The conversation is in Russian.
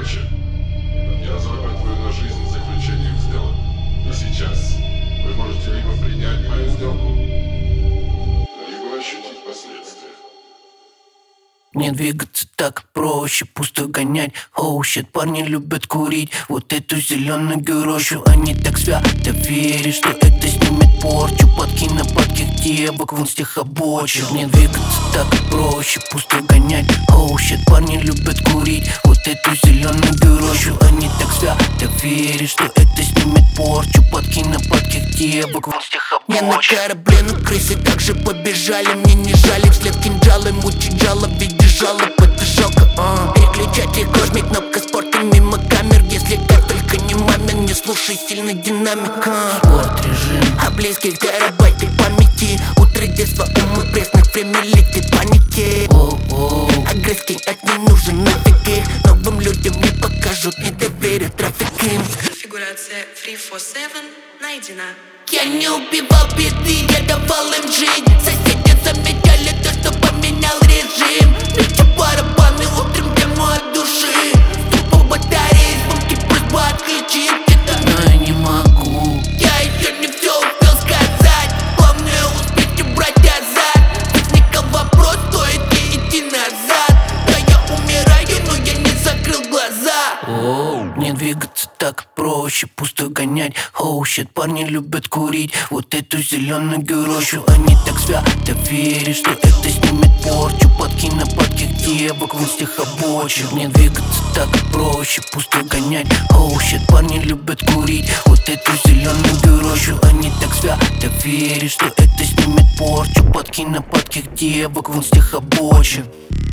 Короче, я зарабатываю на жизнь заключением сделок. И сейчас вы можете либо принять мою сделку, либо ощутить последствия. Не двигаться так проще, пусто гонять. Оу, щит, парни любят курить вот эту зеленую рощу. Они так свято верят, что это снимет порчу. Подки на падких девок вон с тех обочин. Не двигаться так проще, пусто гонять. Оу, щит, парни любят курить вот эту зеленую рощу. Они так свято верят, что это снимет порчу. Подки на падких девок вон с тех обочин. Я на корабле, на крысе также побежали. Мне не жали вслед кинжалы, мучить жало в виде жалоб, это жалко. Переключатель кормит, кнопка спорта мимо камер. Если как только не мамин, не слушай сильно динамика. Спорт режим, А близких терабайты памяти. Утро детства, умы пресных, время летит паники. Агресский от не нужен нафиг их. Новым людям не покажут, не доверят трафик им. Конфигурация 347 найдена. Я не убивал беды, я давал им жить. Соседи замечали то, что поменял режим. Плечи барабаны, утром дыму от души. Ступу батареи, звонки, просьба отключить. но я не могу. Я еще не все успел сказать. Главное успеть убрать назад. Возникал вопрос, стоит ли идти назад. Да я умираю, но я не закрыл глаза. Не двигаться так проще, пусто гонять. Оу, щит, парни любят курить вот эту зеленую рощу. Они так свято верят, что это снимет порчу. Подки на падких девок вон с тех обочин. Не двигаться так проще, пусто гонять. Оу, щит, парни любят курить вот эту зеленую рощу. Они так свято верят, что это снимет порчу. Подки на падких девок вон с тех обочин.